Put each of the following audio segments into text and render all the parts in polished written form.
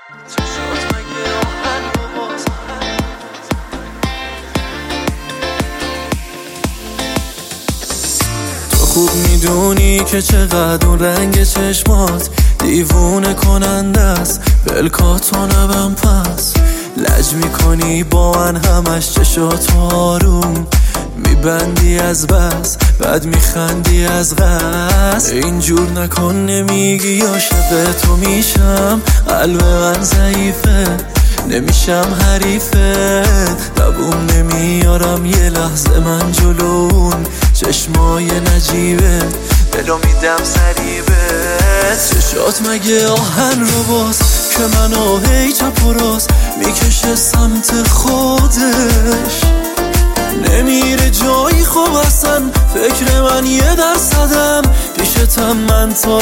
خوب میدونی که چقدر اون رنگ چشمات دیوونه کننده است، بلکاتو نبم پس لج میکنی با من همش چشاتو آروم میبندی از بس بعد میخندی از قصد. اینجور نکن نمیگی یا شبه تو میشم، قلب من ضعیفه نمیشم حریفت، دووم نمیارم یه لحظه من جلون چشمای نجیبه دلو میدم سریبت. چشات مگه آهن رو باز که منو هی چپ و راست میکشه سمت خودش، نمیره جایی خوب اصلا فکر من 1% پیشتم من تا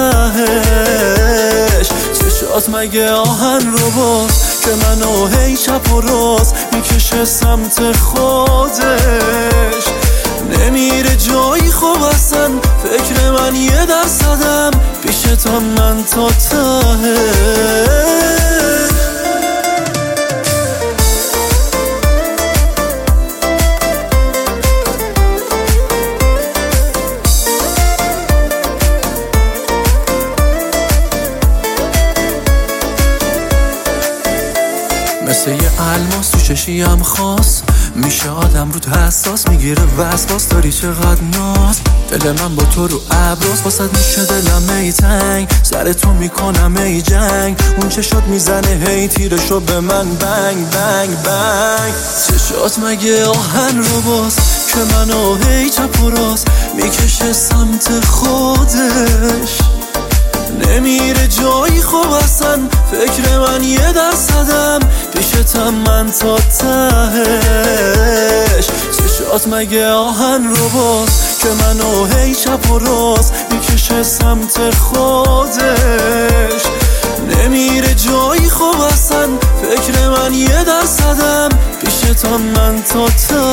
تهش. چشات مگه آهن رو باز که منو هی چپ و راست میکشه سمت خودش، نمیره جایی خوب اصلا فکر من 1% پیشتم من تا تهش. مثل یه الماس تو چشیم خاص میشه آدم رود حساس، میگیره وسواس داری چقدر ناز، دل من با تو رو ابراز واسد میشه دلم ای تنگ، سر تو میکنم ای جنگ، اون چشات میزنه هی تیرشو به من بنگ بنگ بنگ. چشات مگه آهن رو باز که منو هی چپ و راست میکشه سمت خودش، نمیره جایی خوب اصلا فکر من 1% پیشتم من تا تهش. چشات مگه آهن رو باز که منو هی چپ و راست میکشه سمت خودش، نمیره جایی خوب اصلا فکر من 1% پیشتم من تا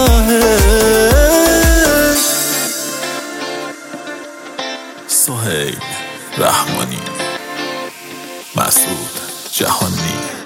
تهش. سهیل رحمانی، مسعود جهانی.